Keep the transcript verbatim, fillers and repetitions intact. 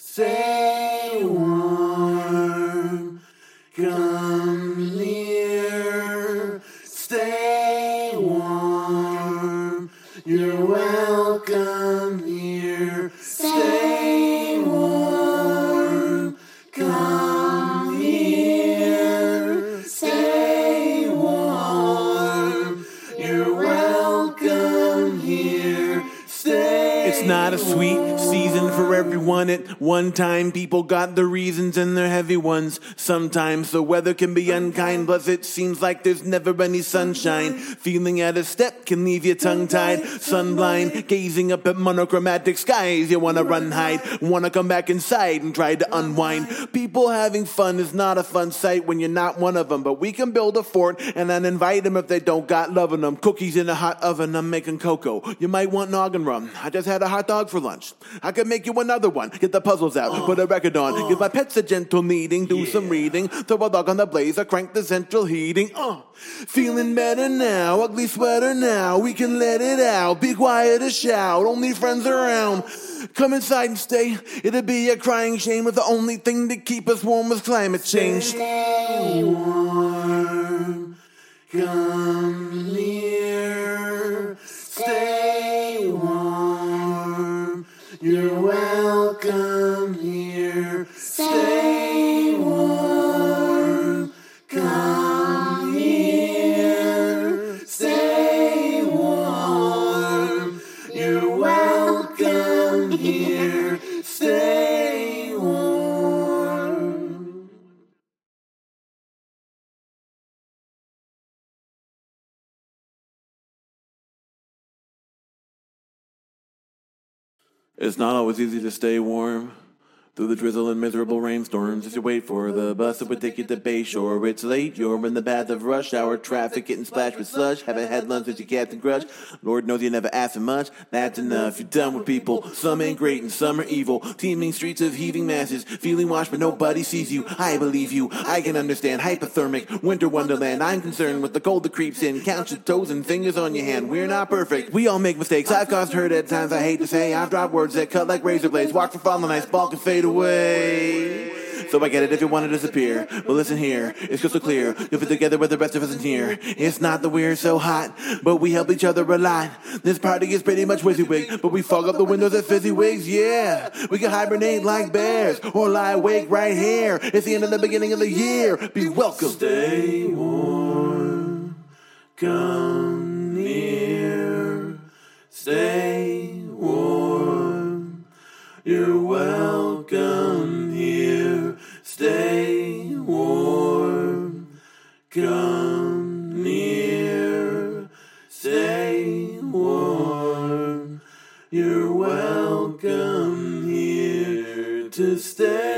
Stay warm, come near. Stay warm, you're welcome here. Stay warm, come here. Stay warm, you're welcome here. Stay It's not a sweet season for everyone. At one time, people got the reasons and they're heavy ones. Sometimes the weather can be unkind, plus it seems like there's never any sunshine. Feeling out of step can leave you tongue-tied, sunblind, gazing up at monochromatic skies. You wanna run, hide, wanna come back inside and try to unwind. People having fun is not a fun sight when you're not one of them, but we can build a fort and then invite them if they don't got love in them. Cookies in a hot oven, I'm making cocoa. You might want noggin rum. I just had a hot dog for lunch. I could make you another one. Get the puzzles out, uh, put a record on. Uh, Give my pets a gentle kneading, do yeah. some reading. Throw a log on the blazer, crank the central heating. Uh, feeling better now, ugly sweater now. We can let it out, be quiet or shout. Only friends around. Come inside and stay. It'll be a crying shame if the only thing to keep us warm was climate change. Stay warm, come near. Stay warm, you're welcome here. Stay warm, come here. Stay warm, you're welcome here. Stay warm. It's not always easy to stay warm through the drizzle and miserable rainstorms as you wait for the bus that would take you to Bayshore. It's late, you're in the path of rush hour traffic, getting splashed with slush, haven't had lunch with your captain grudge. Lord knows you never asked for much, that's enough. You're done with people, some ain't great and some are evil. Teeming streets of heaving masses, feeling washed but nobody sees you. I believe you, I can understand. Hypothermic, winter wonderland. I'm concerned with the cold that creeps in. Count your toes and fingers on your hand. We're not perfect, we all make mistakes. I've caused hurt at times, I hate to say. I've dropped words that cut like razor blades. Walk for fallen ice, bulk and fade away. So I get it if you want to disappear, but listen here, it's crystal clear. You'll fit together with the rest of us in here. It's not that we're so hot, but we help each other a lot. This party is pretty much WYSIWYG, but we fog up the windows at Fizzywigs. Yeah, we can hibernate like bears or lie awake right here. It's the end of the beginning of the year. Be welcome. Stay warm, come near. Stay warm, you're welcome here. Stay warm, come near. Stay warm, you're welcome here to stay.